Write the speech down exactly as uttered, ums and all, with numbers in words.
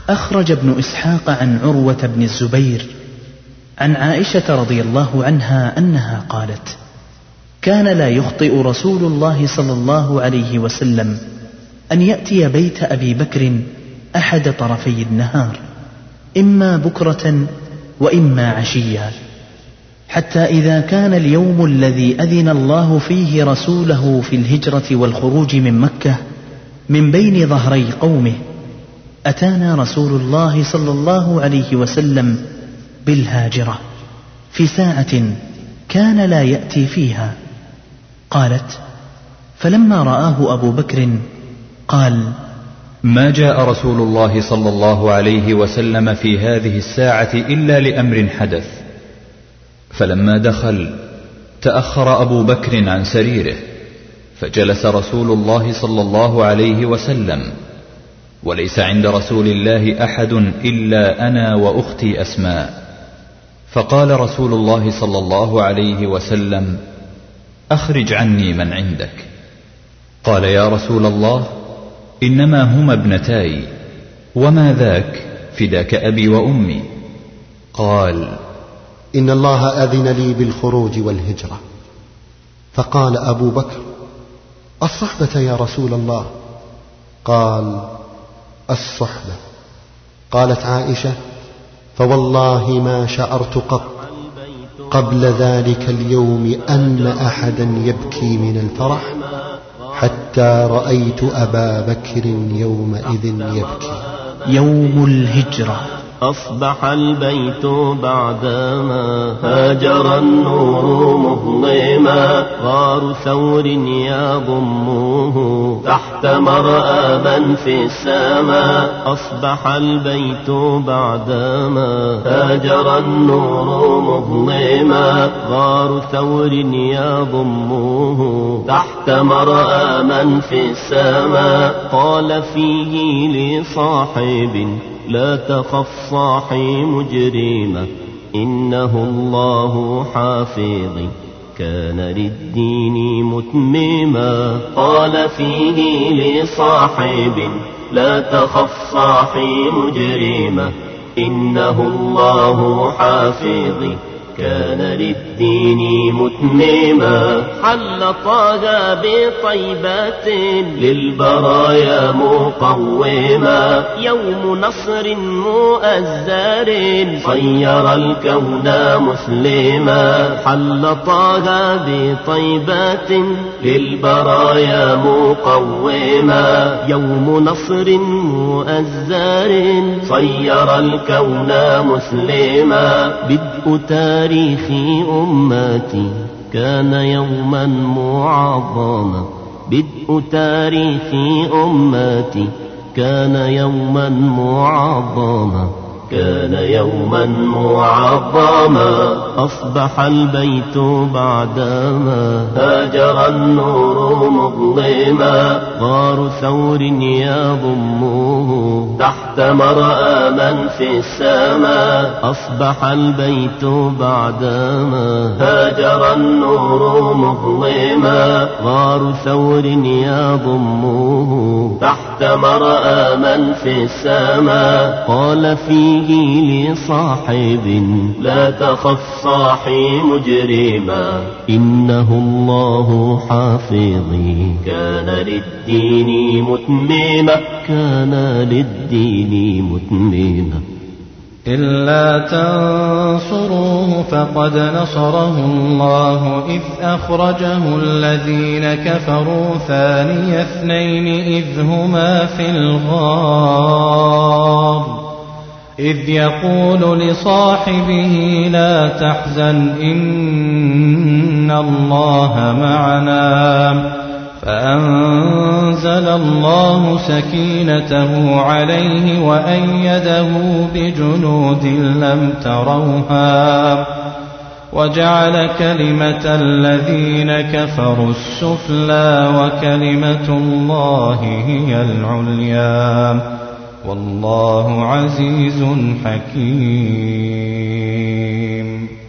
أخرج ابن إسحاق عن عروة بن الزبير عن عائشة رضي الله عنها أنها قالت: كان لا يخطئ رسول الله صلى الله عليه وسلم أن يأتي بيت أبي بكر أحد طرفي النهار، إما بكرة وإما عشيا، حتى إذا كان اليوم الذي أذن الله فيه رسوله في الهجرة والخروج من مكة من بين ظهري قومه، أتانا رسول الله صلى الله عليه وسلم بالهاجرة في ساعة كان لا يأتي فيها. قالت: فلما رآه أبو بكر قال: ما جاء رسول الله صلى الله عليه وسلم في هذه الساعة إلا لأمر حدث. فلما دخل تأخر أبو بكر عن سريره، فجلس رسول الله صلى الله عليه وسلم، وليس عند رسول الله أحد إلا أنا وأختي أسماء. فقال رسول الله صلى الله عليه وسلم: أخرج عني من عندك. قال: يا رسول الله، إنما هما ابنتاي، وما ذاك؟ فداك أبي وأمي. قال: إن الله أذن لي بالخروج والهجرة. فقال أبو بكر: الصحبة يا رسول الله؟ قال: الصحبة. قالت عائشة: فوالله ما شعرت قط قبل ذلك اليوم أن أحدا يبكي من الفرح حتى رأيت أبا بكر يومئذ يبكي. يوم الهجرة. أصبح البيت بعدما هاجر النور مظلما، غار ثور يضمه تحت مرآبا في السماء. أصبح البيت بعدما هاجر النور مظلما، غار ثور يضمه تحت مرآبا في السماء. قال فيه لصاحب: لا تخف صاحي مجرما، إنه الله حافظي كان للدين متمما. قال فيه لصاحب: لا تخف صاحي مجرما، إنه الله حافظي كان للدين متمما. حل طه بطيبة للبرايا مقوما، يوم نصر مؤزر صير الكون مسلما. حل طه بطيبة للبرايا مقوما، يوم نصر مؤزر صير الكون مسلما. بدء تاريخ أمتي كان يوما معظما، بدء تاريخ أمتي كان يوما معظما، كان يوما معظما. أصبح البيت بعدما هاجر النور مظلما، غار ثور يضمه تحت مرآبا في السماء. أصبح البيت بعدما هاجر النور مظلما، غار ثور يضمه تحت مرآبا في السماء. قال فيه لصاحب: لا تخف صاحي مجرما، إنه الله حافظي كان للدين متمما، كان للدين متمما. إلا تنصروه فقد نصره الله إذ أخرجه الذين كفروا ثاني اثنين إذ هما في الغار إذ يقول لصاحبه: لا تحزن إن الله معنا. فأنزل الله سكينته عليه وأيده بجنود لم تروها، وجعل كلمة الذين كفروا السفلى وكلمة الله هي العليا، والله عزيز حكيم.